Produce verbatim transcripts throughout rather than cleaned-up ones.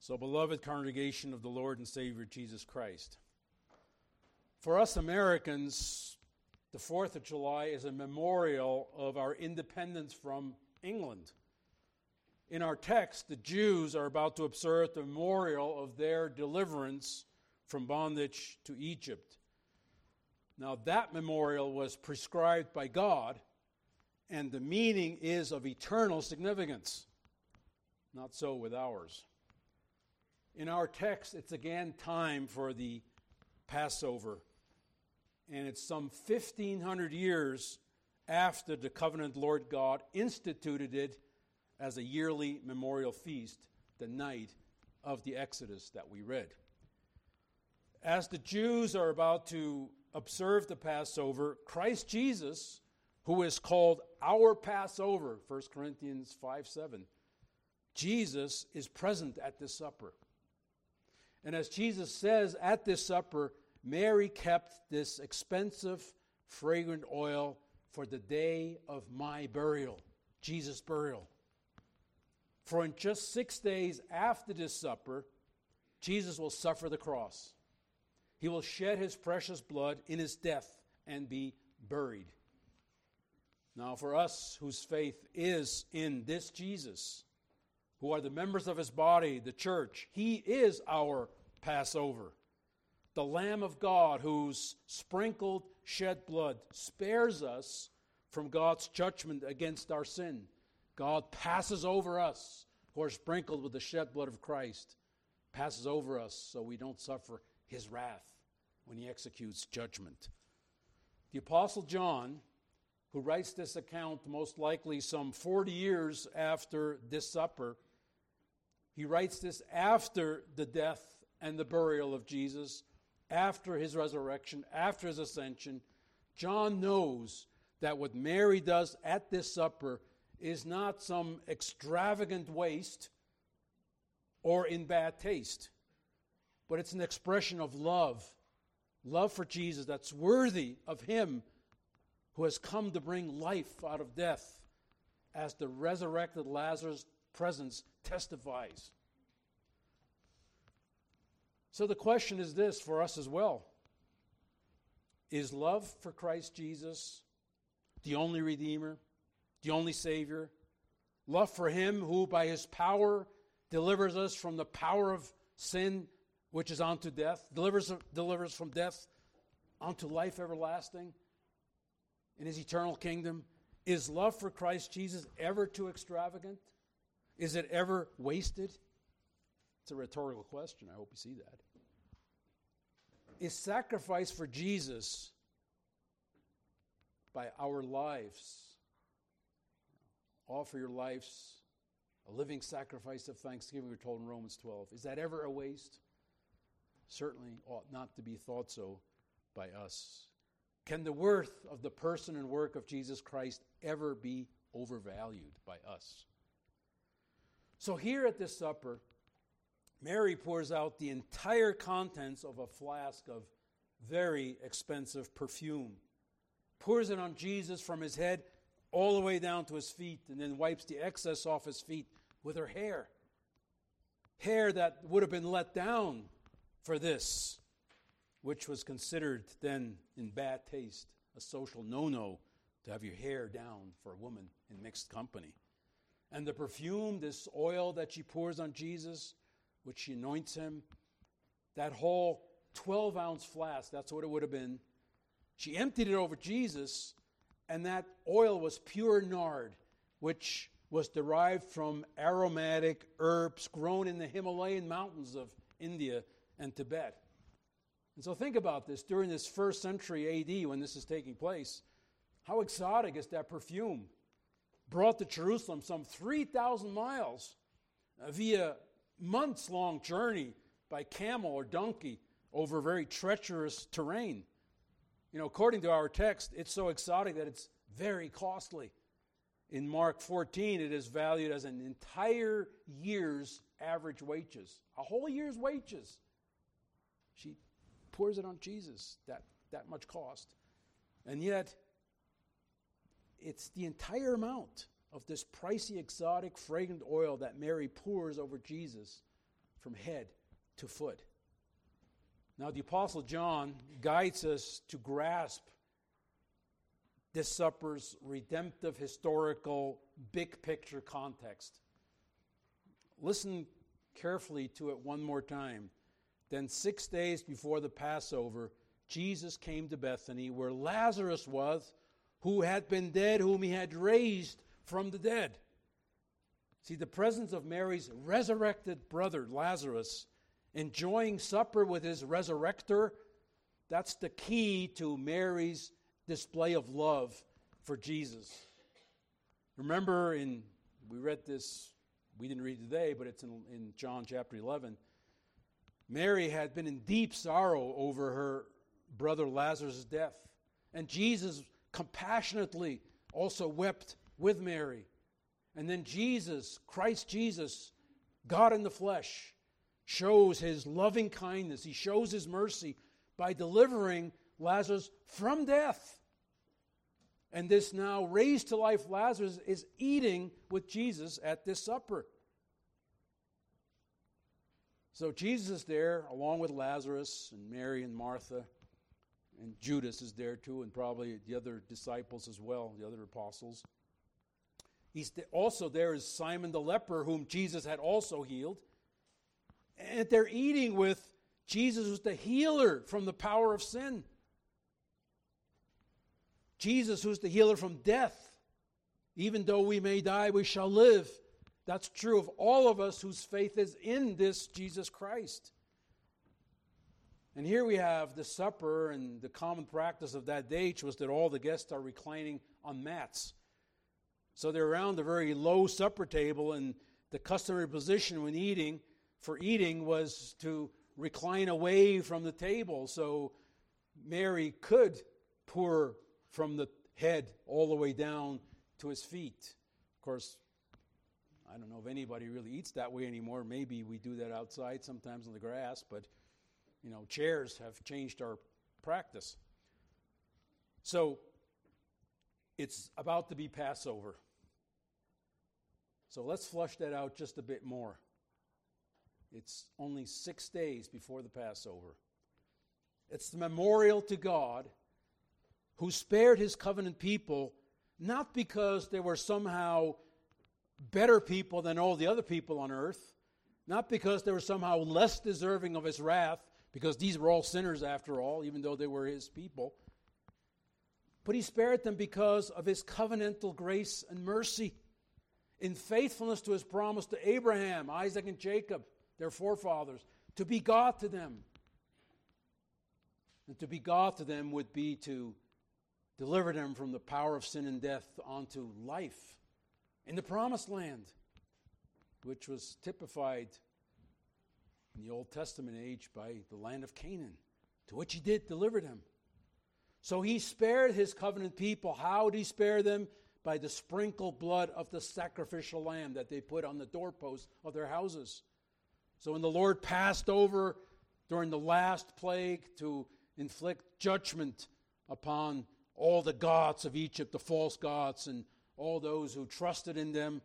So, beloved congregation of the Lord and Savior Jesus Christ, for us Americans, the fourth of July is a memorial of our independence from England. In our text, the Jews are about to observe the memorial of their deliverance from bondage to Egypt. Now, that memorial was prescribed by God, and the meaning is of eternal significance. Not so with ours. In our text, it's again time for the Passover, and it's some fifteen hundred years after the covenant Lord God instituted it as a yearly memorial feast, the night of the Exodus that we read. As the Jews are about to observe the Passover, Christ Jesus, who is called our Passover, First Corinthians five seven, Jesus is present at this supper. And as Jesus says at this supper, Mary kept this expensive, fragrant oil for the day of my burial, Jesus' burial. For in just six days after this supper, Jesus will suffer the cross. He will shed his precious blood in his death and be buried. Now, for us whose faith is in this Jesus, who are the members of his body, the church, he is our Passover. The Lamb of God whose sprinkled, shed blood spares us from God's judgment against our sin. God passes over us who are sprinkled with the shed blood of Christ, passes over us so we don't suffer his wrath when he executes judgment. The Apostle John, who writes this account most likely some forty years after this supper, he writes this after the death and the burial of Jesus, after his resurrection, after his ascension. John knows that what Mary does at this supper is not some extravagant waste or in bad taste, but it's an expression of love, love for Jesus that's worthy of him who has come to bring life out of death, as the resurrected Lazarus' presence testifies. So the question is this for us as well. Is love for Christ Jesus the only Redeemer, the only Savior? Love for him who by his power delivers us from the power of sin, which is unto death, delivers, delivers from death unto life everlasting in his eternal kingdom? Is love for Christ Jesus ever too extravagant? Is it ever wasted? It's a rhetorical question. I hope you see that. Is sacrifice for Jesus by our lives, offer your lives a living sacrifice of thanksgiving, we're told in Romans twelve, is that ever a waste? Certainly ought not to be thought so by us. Can the worth of the person and work of Jesus Christ ever be overvalued by us? So here at this supper, Mary pours out the entire contents of a flask of very expensive perfume, pours it on Jesus from his head all the way down to his feet, and then wipes the excess off his feet with her hair. Hair that would have been let down for this, which was considered then in bad taste, a social no-no to have your hair down for a woman in mixed company. And the perfume, this oil that she pours on Jesus, which she anoints him, that whole twelve-ounce flask, that's what it would have been. She emptied it over Jesus, and that oil was pure nard, which was derived from aromatic herbs grown in the Himalayan mountains of India and Tibet. And so think about this. During this first century A D, when this is taking place, how exotic is that perfume? Brought to Jerusalem some three thousand miles uh, via months-long journey by camel or donkey over very treacherous terrain. You know, according to our text, it's so exotic that it's very costly. In Mark fourteen, it is valued as an entire year's average wages, a whole year's wages. She pours it on Jesus, that, that much cost. And yet, it's the entire amount of this pricey, exotic, fragrant oil that Mary pours over Jesus from head to foot. Now, the Apostle John guides us to grasp this supper's redemptive, historical, big picture context. Listen carefully to it one more time. Then six days before the Passover, Jesus came to Bethany, where Lazarus was, who had been dead, whom he had raised from the dead. See, the presence of Mary's resurrected brother, Lazarus, enjoying supper with his resurrector, that's the key to Mary's display of love for Jesus. Remember, in we read this, we didn't read today, but it's in, in John chapter eleven. Mary had been in deep sorrow over her brother Lazarus' death. And Jesus compassionately also wept with Mary. And then Jesus, Christ Jesus, God in the flesh, shows his loving kindness. He shows his mercy by delivering Lazarus from death. And this now raised to life Lazarus is eating with Jesus at this supper. So Jesus is there along with Lazarus and Mary and Martha, and Judas is there too, and probably the other disciples as well, the other apostles. He's also there is Simon the leper, whom Jesus had also healed. And they're eating with Jesus, who's the healer from the power of sin. Jesus, who's the healer from death. Even though we may die, we shall live. That's true of all of us whose faith is in this Jesus Christ. And here we have the supper, and the common practice of that day was that all the guests are reclining on mats. So they're around a very low supper table, and the customary position when eating, for eating, was to recline away from the table. So Mary could pour from the head all the way down to his feet. Of course, I don't know if anybody really eats that way anymore. Maybe we do that outside sometimes on the grass, but you know, chairs have changed our practice. So it's about to be Passover. So let's flush that out just a bit more. It's only six days before the Passover. It's the memorial to God who spared his covenant people, not because they were somehow better people than all the other people on earth, not because they were somehow less deserving of his wrath, because these were all sinners after all, even though they were his people. But he spared them because of his covenantal grace and mercy, in faithfulness to his promise to Abraham, Isaac, and Jacob, their forefathers, to be God to them. And to be God to them would be to deliver them from the power of sin and death onto life in the promised land, which was typified in the Old Testament age by the land of Canaan, to which he did deliver them. So he spared his covenant people. How did he spare them? By the sprinkled blood of the sacrificial lamb that they put on the doorposts of their houses. So when the Lord passed over during the last plague to inflict judgment upon all the gods of Egypt, the false gods, and all those who trusted in them,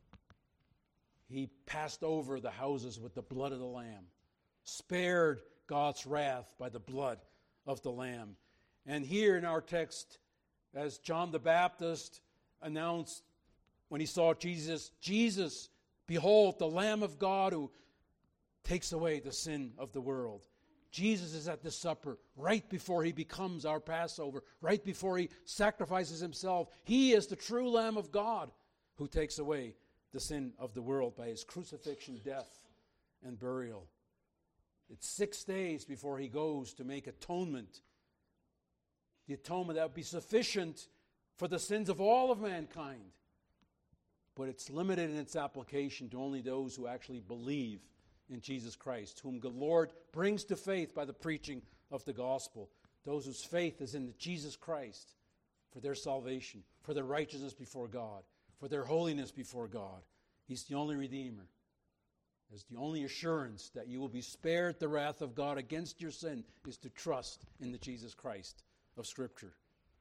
he passed over the houses with the blood of the Lamb, spared God's wrath by the blood of the Lamb. And here in our text, as John the Baptist announced when he saw Jesus, Jesus, behold, the Lamb of God who takes away the sin of the world. Jesus is at the supper right before he becomes our Passover, right before he sacrifices himself. He is the true Lamb of God who takes away the sin of the world by his crucifixion, death, and burial. It's six days before he goes to make atonement. The atonement that would be sufficient for the sins of all of mankind. But it's limited in its application to only those who actually believe in Jesus Christ, whom the Lord brings to faith by the preaching of the gospel. Those whose faith is in Jesus Christ for their salvation, for their righteousness before God, for their holiness before God. He's the only Redeemer. There's the only assurance that you will be spared the wrath of God against your sin is to trust in the Jesus Christ of Scripture.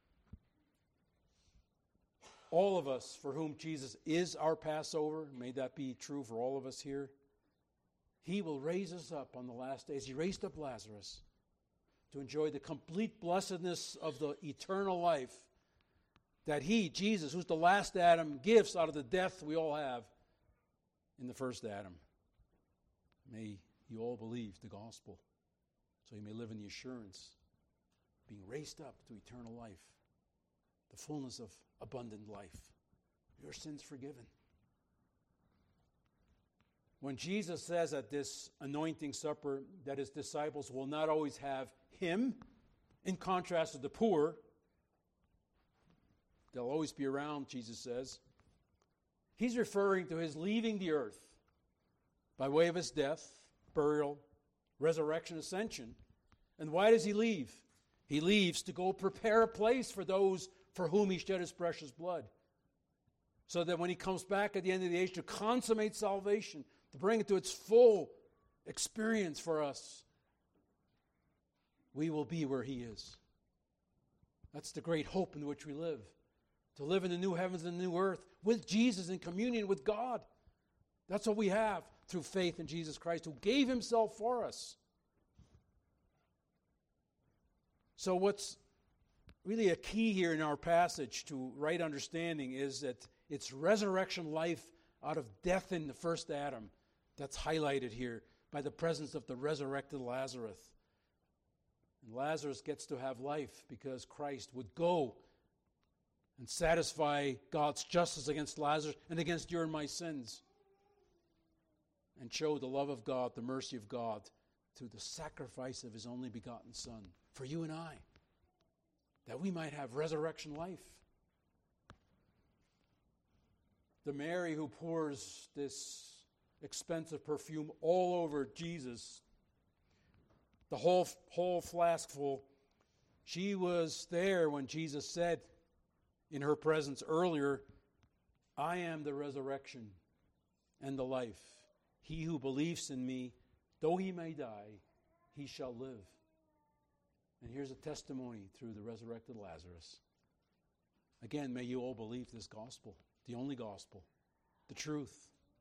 All of us for whom Jesus is our Passover, may that be true for all of us here, He will raise us up on the last days. He raised up Lazarus to enjoy the complete blessedness of the eternal life that he, Jesus, who's the last Adam, gives out of the death we all have in the first Adam. May you all believe the gospel so you may live in the assurance of being raised up to eternal life, the fullness of abundant life, your sins forgiven. When Jesus says at this anointing supper that his disciples will not always have him, in contrast to the poor, they'll always be around, Jesus says, he's referring to his leaving the earth by way of his death, burial, resurrection, ascension. And why does he leave? He leaves to go prepare a place for those for whom he shed his precious blood, so that when he comes back at the end of the age to consummate salvation, to bring it to its full experience for us, we will be where he is. That's the great hope in which we live. To live in the new heavens and the new earth with Jesus in communion with God. That's what we have through faith in Jesus Christ, who gave himself for us. So what's really a key here in our passage to right understanding is that it's resurrection life out of death in the first Adam that's highlighted here by the presence of the resurrected Lazarus. And Lazarus gets to have life because Christ would go and satisfy God's justice against Lazarus and against your and my sins, and show the love of God, the mercy of God, through the sacrifice of his only begotten Son for you and I, that we might have resurrection life. The Mary who pours this expensive perfume all over Jesus, the whole, whole flask full, she was there when Jesus said in her presence earlier, I am the resurrection and the life. He who believes in me, though he may die, he shall live. And here's a testimony through the resurrected Lazarus. Again, may you all believe this gospel, the only gospel, the truth.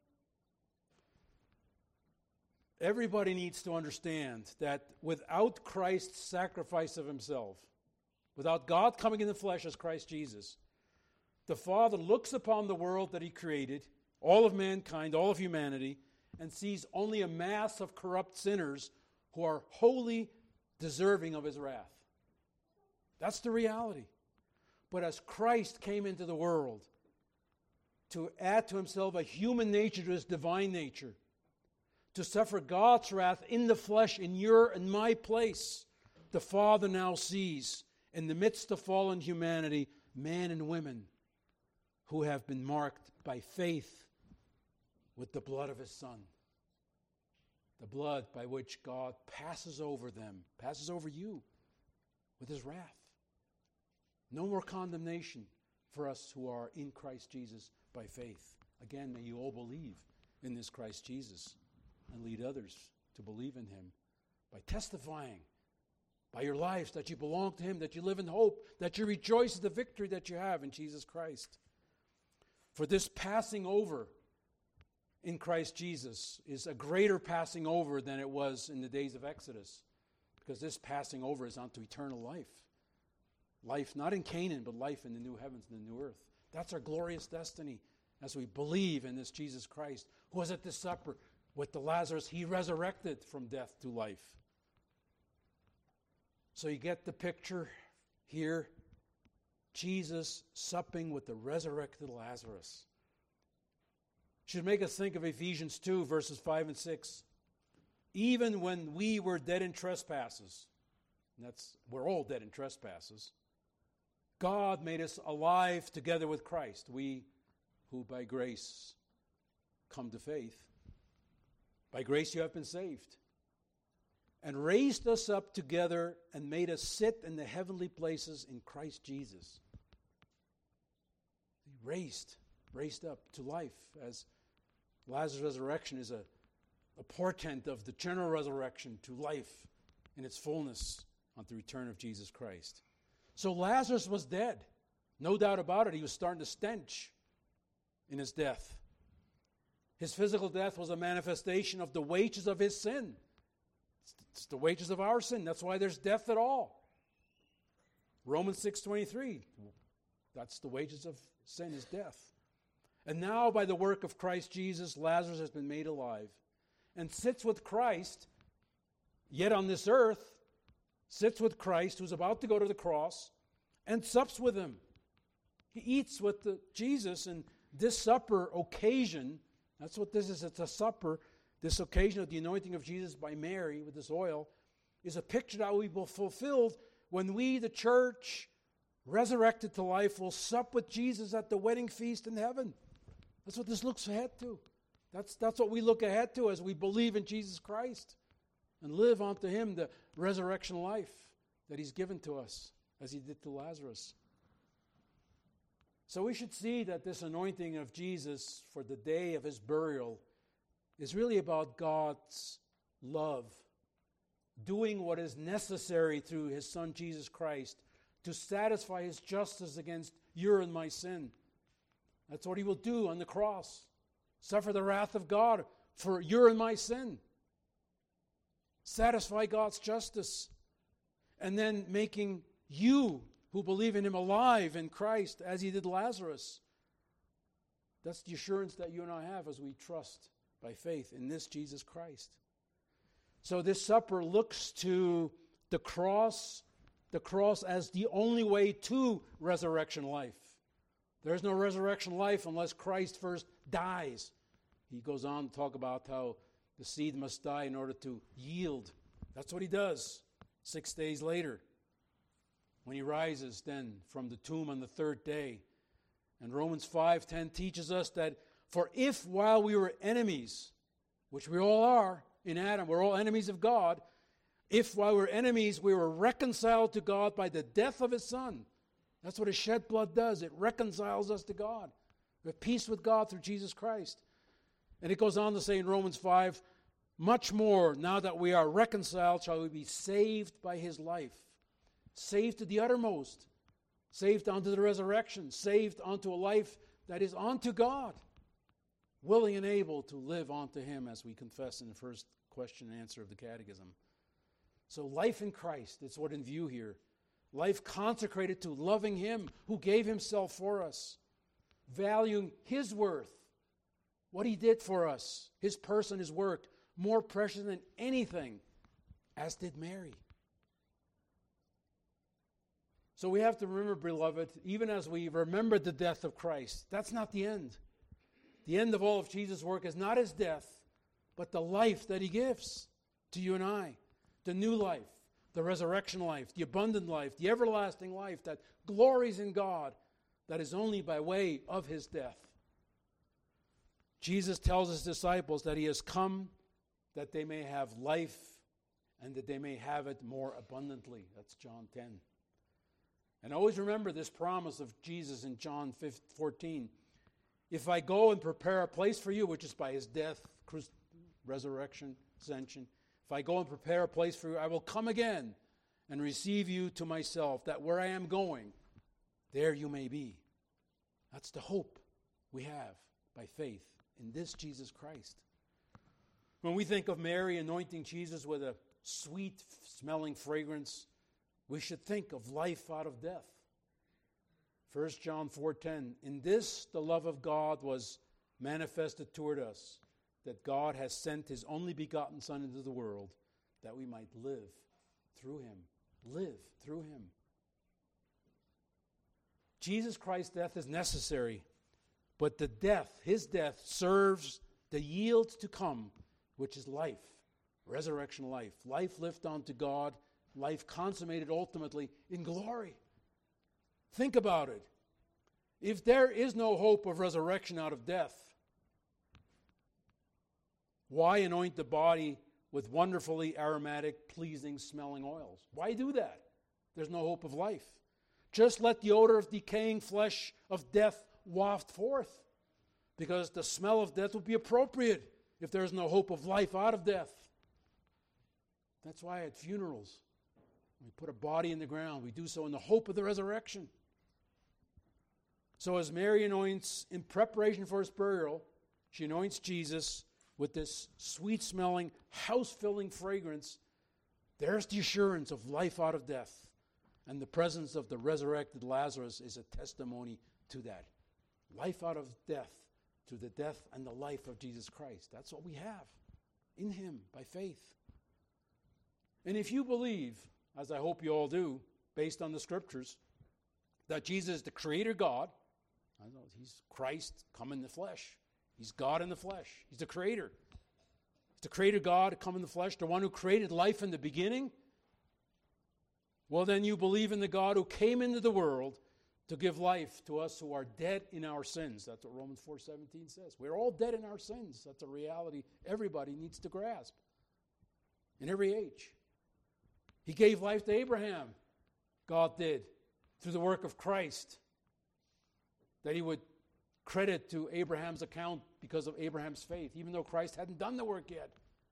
Everybody needs to understand that without Christ's sacrifice of himself, without God coming in the flesh as Christ Jesus, the Father looks upon the world that he created, all of mankind, all of humanity, and sees only a mass of corrupt sinners who are wholly deserving of his wrath. That's the reality. But as Christ came into the world to add to himself a human nature to his divine nature, to suffer God's wrath in the flesh in your and my place, the Father now sees in the midst of fallen humanity men and women who have been marked by faith with the blood of his Son. The blood by which God passes over them, passes over you with his wrath. No more condemnation for us who are in Christ Jesus by faith. Again, may you all believe in this Christ Jesus and lead others to believe in him by testifying by your lives that you belong to him, that you live in hope, that you rejoice in the victory that you have in Jesus Christ. For this passing over in Christ Jesus is a greater passing over than it was in the days of Exodus, because this passing over is onto eternal life. Life not in Canaan, but life in the new heavens and the new earth. That's our glorious destiny as we believe in this Jesus Christ, who was at this supper with the Lazarus he resurrected from death to life. So you get the picture here. Jesus supping with the resurrected Lazarus. Should make us think of Ephesians two, verses five and six. Even when we were dead in trespasses, and that's, we're all dead in trespasses, God made us alive together with Christ. We who by grace come to faith. By grace you have been saved. And raised us up together and made us sit in the heavenly places in Christ Jesus. He raised, raised up to life, as Lazarus' resurrection is a, a portent of the general resurrection to life in its fullness on the return of Jesus Christ. So Lazarus was dead. No doubt about it. He was starting to stench in his death. His physical death was a manifestation of the wages of his sin. It's the wages of our sin. That's why there's death at all. Romans six twenty-three. That's the wages of sin is death. And now by the work of Christ Jesus, Lazarus has been made alive and sits with Christ, yet on this earth, sits with Christ, who's about to go to the cross, and sups with him. He eats with the, Jesus, and this supper occasion, that's what this is, it's a supper, this occasion of the anointing of Jesus by Mary with this oil, is a picture that will be fulfilled when we, the church, resurrected to life, will sup with Jesus at the wedding feast in heaven. That's what this looks ahead to. That's, that's what we look ahead to as we believe in Jesus Christ and live unto him the resurrection life that he's given to us, as he did to Lazarus. So we should see that this anointing of Jesus for the day of his burial is really about God's love, doing what is necessary through his Son Jesus Christ to satisfy his justice against your and my sin. That's what he will do on the cross. Suffer the wrath of God for your and my sin. Satisfy God's justice. And then making you who believe in him alive in Christ as he did Lazarus. That's the assurance that you and I have as we trust by faith in this Jesus Christ. So this supper looks to the cross, the cross as the only way to resurrection life. There is no resurrection life unless Christ first dies. He goes on to talk about how the seed must die in order to yield. That's what he does six days later, when he rises then from the tomb on the third day. And Romans five ten teaches us that, for if while we were enemies, which we all are in Adam, we're all enemies of God, if while we were enemies we were reconciled to God by the death of his Son. That's what his shed blood does. It reconciles us to God. We have peace with God through Jesus Christ. And it goes on to say in Romans five, much more, now that we are reconciled, shall we be saved by his life. Saved to the uttermost. Saved unto the resurrection. Saved unto a life that is unto God. Willing and able to live unto him, as we confess in the first question and answer of the Catechism. So life in Christ, it's what in view here. Life consecrated to loving him who gave himself for us. Valuing his worth. What he did for us. His person, his work. More precious than anything. As did Mary. So we have to remember, beloved, even as we remember the death of Christ, that's not the end. The end of all of Jesus' work is not his death, but the life that he gives to you and I. The new life, the resurrection life, the abundant life, the everlasting life that glories in God, that is only by way of his death. Jesus tells his disciples that he has come that they may have life and that they may have it more abundantly. That's John ten. And always remember this promise of Jesus in John fourteen. If I go and prepare a place for you, which is by his death, resurrection, ascension, if I go and prepare a place for you, I will come again and receive you to myself, that where I am going, there you may be. That's the hope we have by faith in this Jesus Christ. When we think of Mary anointing Jesus with a sweet-smelling fragrance, we should think of life out of death. First John four ten, in this the love of God was manifested toward us, that God has sent his only begotten Son into the world, that we might live through him. Live through him. Jesus Christ's death is necessary, but the death, his death, serves the yield to come, which is life, resurrection life. Life lived unto God, life consummated ultimately in glory. Think about it. If there is no hope of resurrection out of death, why anoint the body with wonderfully aromatic, pleasing smelling oils? Why do that? There's no hope of life. Just let the odor of decaying flesh of death waft forth, because the smell of death would be appropriate if there is no hope of life out of death. That's why at funerals, we put a body in the ground. We do so in the hope of the resurrection. So as Mary anoints in preparation for his burial, She anoints Jesus with this sweet-smelling, house-filling fragrance. There's the assurance of life out of death. And the presence of the resurrected Lazarus is a testimony to that. Life out of death through the death and the life of Jesus Christ. That's what we have in him by faith. And if you believe, as I hope you all do, based on the scriptures, that Jesus is the creator God, I know he's Christ come in the flesh. He's God in the flesh. He's the creator. He's the creator God come in the flesh, the one who created life in the beginning. Well, then you believe in the God who came into the world to give life to us who are dead in our sins. That's what Romans four seventeen says. We're all dead in our sins. That's a reality everybody needs to grasp in every age. He gave life to Abraham. God did through the work of Christ, that he would credit to Abraham's account because of Abraham's faith, even though Christ hadn't done the work yet.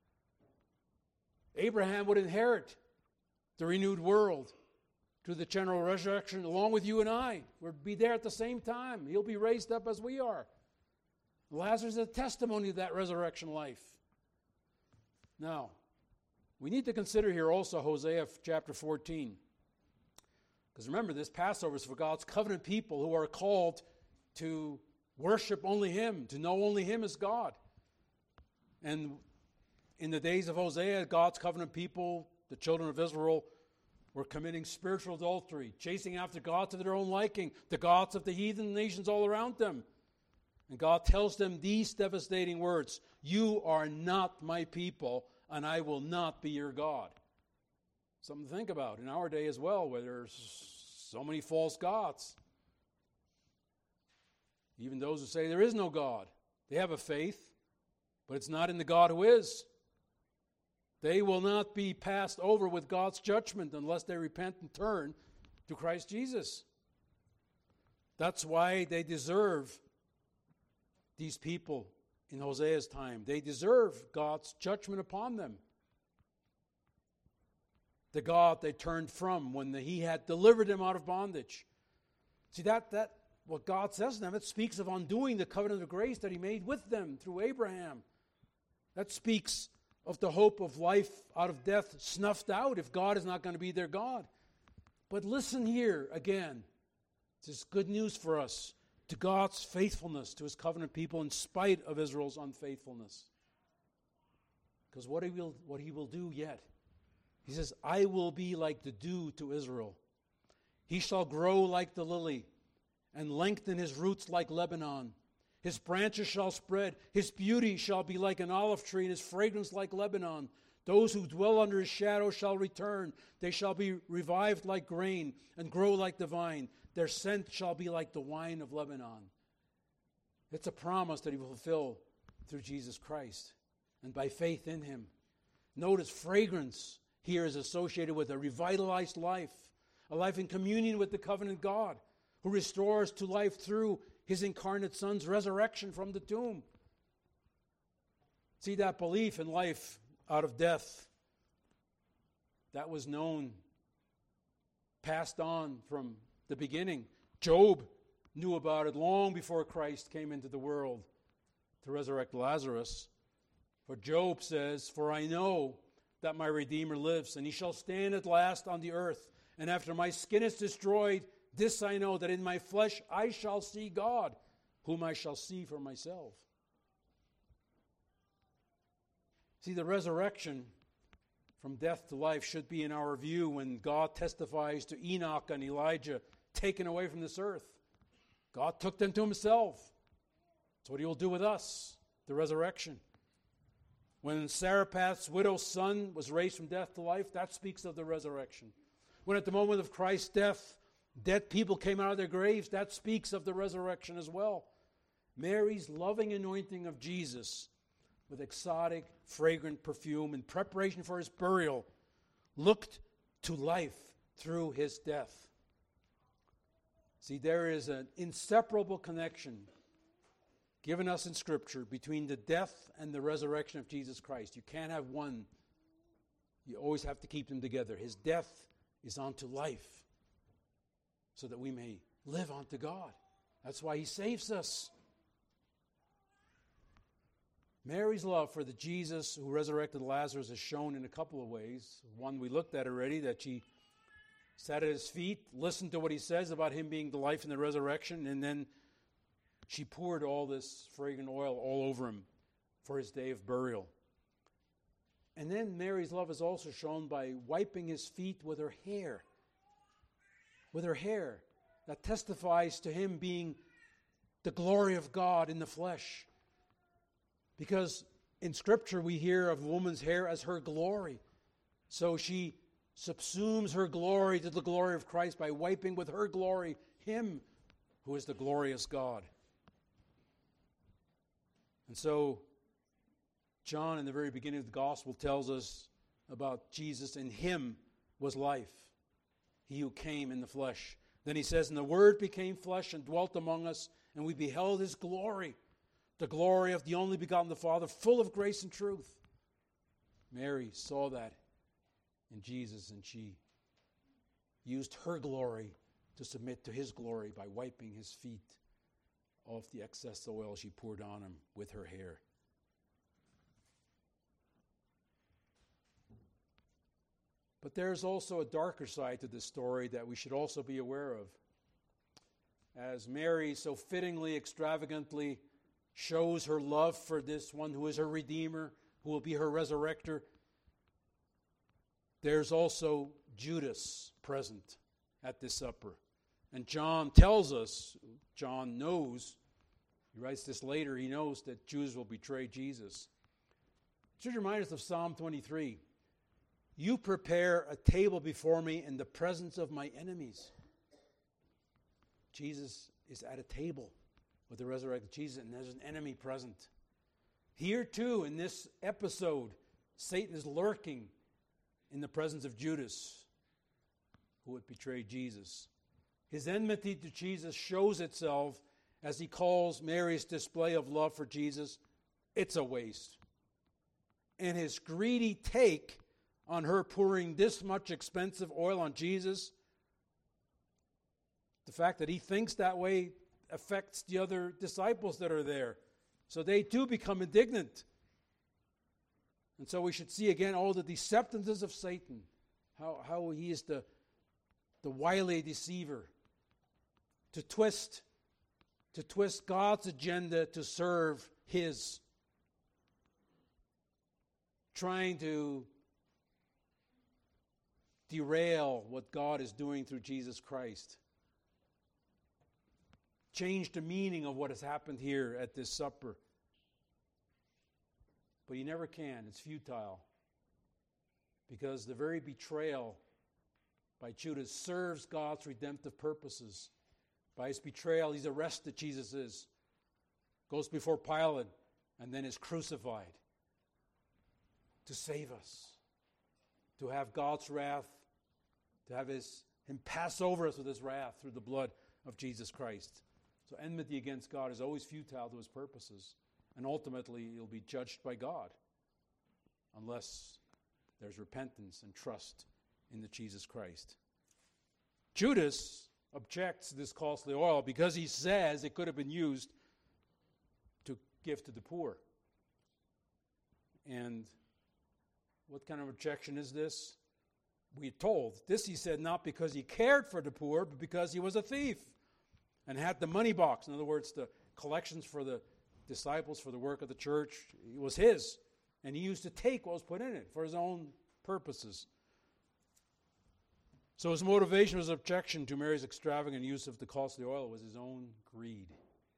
Abraham would inherit the renewed world through the general resurrection along with you and I. We'll be there at the same time. He'll be raised up as we are. Lazarus is a testimony of that resurrection life. Now, we need to consider here also Hosea chapter fourteen. Because remember, this Passover is for God's covenant people who are called to worship only him, to know only him as God. And in the days of Hosea, God's covenant people, the children of Israel, were committing spiritual adultery, chasing after gods of their own liking, the gods of the heathen nations all around them. And God tells them these devastating words, "You are not my people, and I will not be your God." Something to think about in our day as well, where there's so many false gods. Even those who say there is no God. They have a faith, but it's not in the God who is. They will not be passed over with God's judgment unless they repent and turn to Christ Jesus. That's why they deserve, these people in Hosea's time, they deserve God's judgment upon them. The God they turned from when the, he had delivered them out of bondage. See, that, that what God says to them, it speaks of undoing the covenant of grace that he made with them through Abraham. That speaks of the hope of life out of death snuffed out if God is not going to be their God. But listen here again. This is good news for us, to God's faithfulness to his covenant people in spite of Israel's unfaithfulness. Because what he will, what he will do yet, he says, "I will be like the dew to Israel. He shall grow like the lily and lengthen his roots like Lebanon. His branches shall spread. His beauty shall be like an olive tree and his fragrance like Lebanon. Those who dwell under his shadow shall return. They shall be revived like grain and grow like the vine. Their scent shall be like the wine of Lebanon." It's a promise that he will fulfill through Jesus Christ and by faith in him. Notice fragrance here is associated with a revitalized life, a life in communion with the covenant God who restores to life through his incarnate Son's resurrection from the tomb. See, that belief in life out of death, that was known, passed on from the beginning. Job knew about it long before Christ came into the world to resurrect Lazarus. For Job says, "For I know that my Redeemer lives, and he shall stand at last on the earth. And after my skin is destroyed, this I know, that in my flesh I shall see God, whom I shall see for myself." See, the resurrection from death to life should be in our view when God testifies to Enoch and Elijah taken away from this earth. God took them to himself. That's what he will do with us, the resurrection. When Zarephath's widow's son was raised from death to life, that speaks of the resurrection. When at the moment of Christ's death, dead people came out of their graves, that speaks of the resurrection as well. Mary's loving anointing of Jesus with exotic, fragrant perfume in preparation for his burial looked to life through his death. See, there is an inseparable connection given us in Scripture between the death and the resurrection of Jesus Christ. You can't have one. You always have to keep them together. His death is unto life so that we may live unto God. That's why he saves us. Mary's love for the Jesus who resurrected Lazarus is shown in a couple of ways. One we looked at already, that she sat at his feet, listened to what he says about him being the life and the resurrection, and then she poured all this fragrant oil all over him for his day of burial. And then Mary's love is also shown by wiping his feet with her hair. With her hair. That testifies to him being the glory of God in the flesh. Because in Scripture we hear of a woman's hair as her glory. So she subsumes her glory to the glory of Christ by wiping with her glory him who is the glorious God. And so John in the very beginning of the gospel tells us about Jesus. In him was life, he who came in the flesh. Then he says, and the Word became flesh and dwelt among us, and we beheld his glory. The glory of the only begotten of the Father, full of grace and truth. Mary saw that in Jesus, and she used her glory to submit to his glory by wiping his feet off the excess oil she poured on him with her hair. But there's also a darker side to this story that we should also be aware of. As Mary so fittingly, extravagantly shows her love for this one who is her Redeemer, who will be her resurrector, there's also Judas present at this supper. And John tells us, John knows, he writes this later, he knows that Judas will betray Jesus. It should remind us of Psalm twenty-three. You prepare a table before me in the presence of my enemies. Jesus is at a table with the resurrected Jesus, and there's an enemy present. Here too, in this episode, Satan is lurking in the presence of Judas, who would betray Jesus. His enmity to Jesus shows itself as he calls Mary's display of love for Jesus, it's a waste. And his greedy take on her pouring this much expensive oil on Jesus, the fact that he thinks that way affects the other disciples that are there. So they too become indignant. And so we should see again all the deceptiveness of Satan, how, how he is the, the wily deceiver, to twist, to twist God's agenda to serve his, trying to derail what God is doing through Jesus Christ. Change the meaning of what has happened here at this supper. But he never can. It's futile. Because the very betrayal by Judas serves God's redemptive purposes. By his betrayal, he's arrested, Jesus is. Goes before Pilate and then is crucified. To save us. To have God's wrath. To have his, him pass over us with his wrath through the blood of Jesus Christ. So enmity against God is always futile to his purposes. And ultimately, he'll be judged by God. Unless there's repentance and trust in the Jesus Christ. Judas objects to this costly oil because he says it could have been used to give to the poor. And what kind of objection is this? We're told this, he said, not because he cared for the poor, but because he was a thief and had the money box. In other words, the collections for the disciples, for the work of the church, it was his. And he used to take what was put in it for his own purposes. So his motivation, his objection to Mary's extravagant use of the costly oil was his own greed.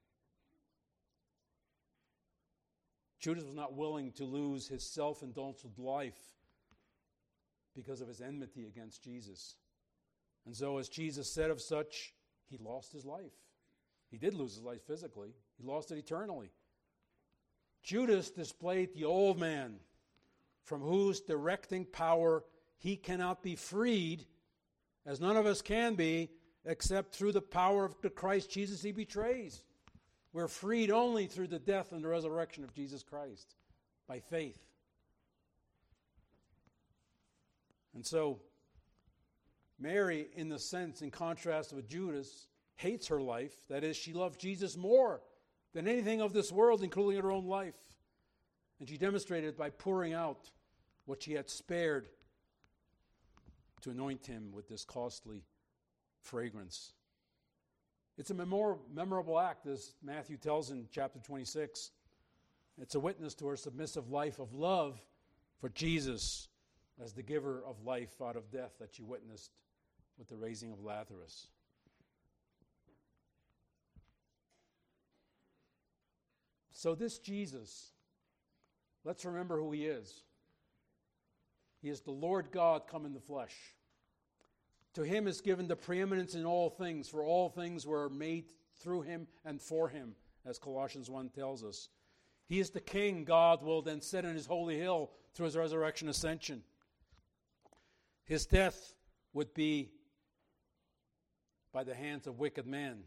Judas was not willing to lose his self-indulgent life because of his enmity against Jesus. And so as Jesus said of such, he lost his life. He did lose his life physically. He lost it eternally. Judas displayed the old man from whose directing power he cannot be freed, as none of us can be, except through the power of the Christ Jesus he betrays. We're freed only through the death and the resurrection of Jesus Christ, by faith. And so, Mary, in the sense, in contrast with Judas, hates her life. That is, she loved Jesus more than anything of this world, including her own life. And she demonstrated it by pouring out what she had spared to anoint him with this costly fragrance. It's a memor- memorable act, as Matthew tells in chapter twenty-six. It's a witness to her submissive life of love for Jesus as the giver of life out of death that she witnessed with the raising of Lazarus. So this Jesus, let's remember who he is. He is the Lord God come in the flesh. To him is given the preeminence in all things, for all things were made through him and for him, as Colossians one tells us. He is the King God will then sit on his holy hill through his resurrection ascension. His death would be by the hands of wicked men.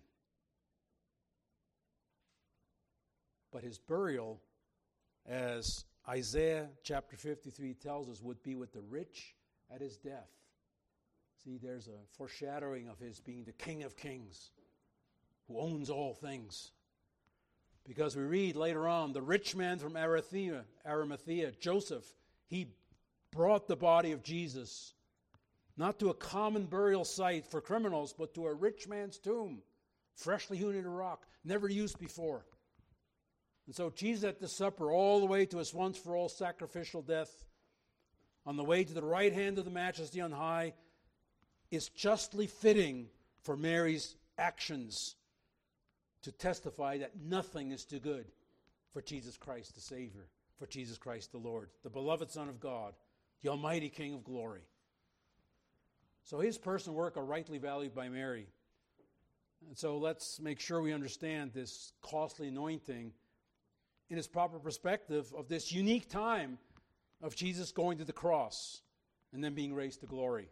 But his burial, as Isaiah chapter fifty-three tells us, would be with the rich at his death. See, there's a foreshadowing of his being the King of kings, who owns all things. Because we read later on, the rich man from Arimathea, Arimathea, Joseph, he brought the body of Jesus, not to a common burial site for criminals, but to a rich man's tomb, freshly hewn in a rock, never used before. And so Jesus at the supper, all the way to his once-for-all sacrificial death, on the way to the right hand of the Majesty on high, is justly fitting for Mary's actions to testify that nothing is too good for Jesus Christ the Savior, for Jesus Christ the Lord, the beloved Son of God, the Almighty King of glory. So his person and work are rightly valued by Mary. And so let's make sure we understand this costly anointing in its proper perspective of this unique time of Jesus going to the cross and then being raised to glory.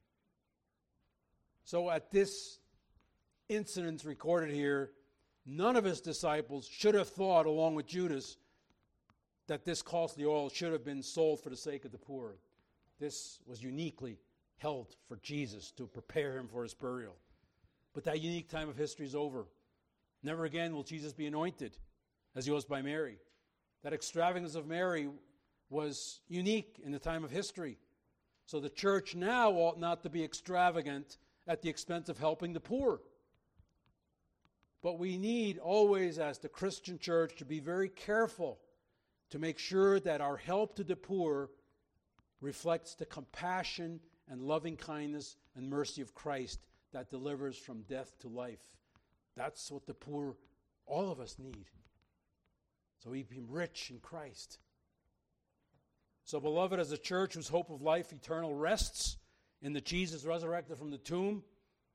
So at this incident recorded here, none of his disciples should have thought, along with Judas, that this costly oil should have been sold for the sake of the poor. This was uniquely held for Jesus to prepare him for his burial. But that unique time of history is over. Never again will Jesus be anointed as he was by Mary. That extravagance of Mary was unique in the time of history. So the church now ought not to be extravagant at the expense of helping the poor. But we need always, as the Christian church, to be very careful to make sure that our help to the poor reflects the compassion and loving kindness and mercy of Christ that delivers from death to life. That's what the poor, all of us, need. So we be rich in Christ. So, beloved, as a church whose hope of life eternal rests in the Jesus resurrected from the tomb,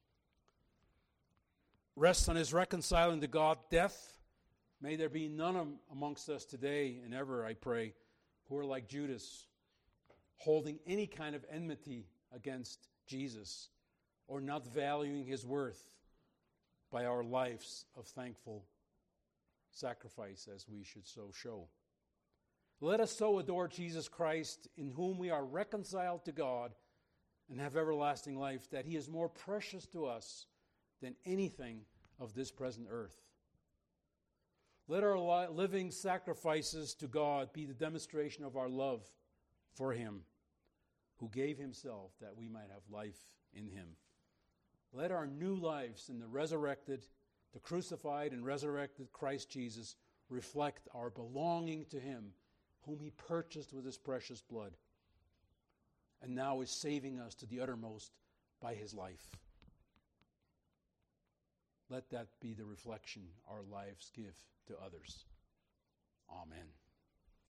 rests on his reconciling to God death, may there be none amongst us today and ever, I pray, who are like Judas, holding any kind of enmity against Jesus or not valuing his worth by our lives of thankful sacrifice as we should so show. Let us so adore Jesus Christ, in whom we are reconciled to God and have everlasting life, that he is more precious to us than anything of this present earth. Let our li- living sacrifices to God be the demonstration of our love for him, who gave himself that we might have life in him. Let our new lives in the resurrected, the crucified and resurrected Christ Jesus reflect our belonging to him, whom he purchased with his precious blood, and now is saving us to the uttermost by his life. Let that be the reflection our lives give to others. Amen.